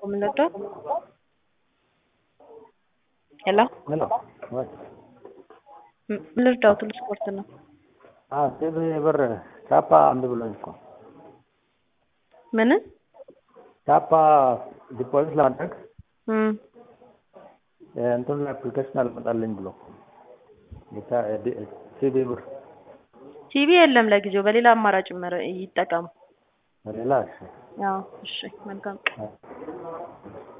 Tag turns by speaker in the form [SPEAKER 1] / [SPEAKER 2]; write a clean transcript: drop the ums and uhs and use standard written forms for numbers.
[SPEAKER 1] ምንድነው? ሄሎ
[SPEAKER 2] ሄሎ ወይ
[SPEAKER 1] ምንድነው? ትል ስፖርት ነው።
[SPEAKER 2] ቴሌ ብር ቻፓ አንድ ብሎኝ እኮ
[SPEAKER 1] ምን
[SPEAKER 2] ቻፓ ዲፖዚት ለማድረግ እንትን አፕሊኬሽን አልመጣልኝ ብሎ ሲቢ ብር
[SPEAKER 1] ሲቢ የለም ለጊዜው በሌላ አማራጭ ይጠቀሙ።
[SPEAKER 2] በሌላ እሺ
[SPEAKER 1] ያው እሺ መልካም